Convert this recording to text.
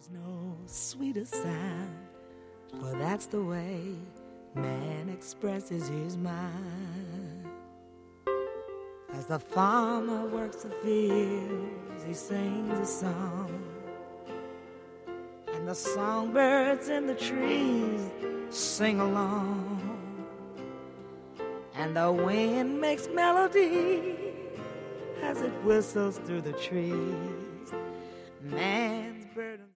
No sweeter sound, for that's the way man expresses his mind. As the farmer works the fields, he sings a song, and the songbirds in the trees sing along, and the wind makes melody as it whistles through the trees. Man